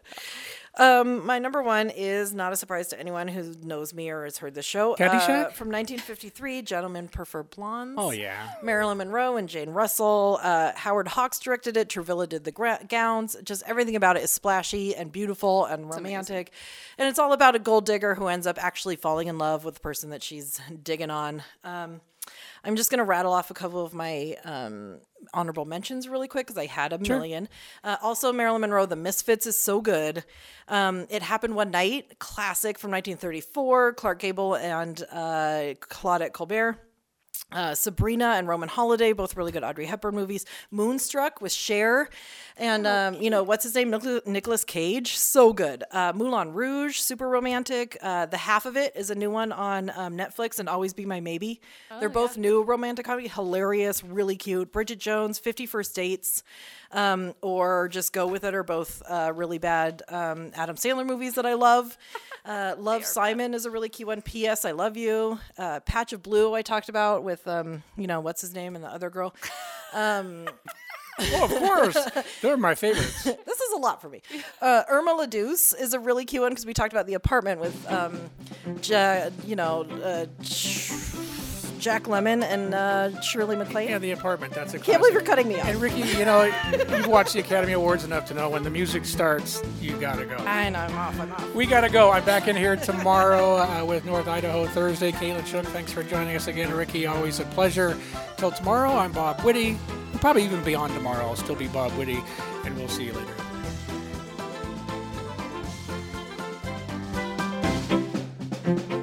Um, my number one is not a surprise to anyone who knows me or has heard the show. Caddyshack? Uh, from nineteen fifty-three, Gentlemen Prefer Blondes. Oh, yeah. Marilyn Monroe and Jane Russell. Uh, Howard Hawks directed it. Truvilla did the gra- gowns. Just everything about it is splashy and beautiful and romantic. And it's all about a gold digger who ends up actually falling in love with the person that she's digging on. Um, I'm just going to rattle off a couple of my um, honorable mentions really quick because I had a Sure. million. Uh, also, Marilyn Monroe, The Misfits is so good. Um, It Happened One Night, classic from nineteen thirty-four. Clark Gable and uh, Claudette Colbert. Uh, Sabrina and Roman Holiday, both really good Audrey Hepburn movies. Moonstruck with Cher. And, um, you know, what's his name? Nic- Nicolas Cage. So good. Uh, Moulin Rouge, super romantic. Uh, the Half of It is a new one on um, Netflix, and Always Be My Maybe. They're both new romantic comedy. Hilarious, really cute. Bridget Jones, fifty First Dates, um, or Just Go With It are both uh, really bad um, Adam Sandler movies that I love. Uh, Love Simon is a really cute one. P S I Love You. Uh, Patch of Blue I talked about with, um, you know, what's his name and the other girl. Um, Oh, of course. They're my favorites. this is a lot for me. Uh, Irma La Deuce is a really cute one because we talked about The Apartment with, um, ja, you know, uh, Jack Lemmon and uh, Shirley MacLaine. Yeah, The Apartment. That's a Can't believe you're cutting me off. And Ricky, you know, you've watched the Academy Awards enough to know when the music starts, you gotta go. I know, I'm off, I'm off. We gotta go. I'm back in here tomorrow uh, with North Idaho Thursday. Caitlin Shook, thanks for joining us again. Ricky, always a pleasure. Till tomorrow, I'm Bob Whitty. Probably even beyond tomorrow, I'll still be Bob Whitty, and we'll see you later.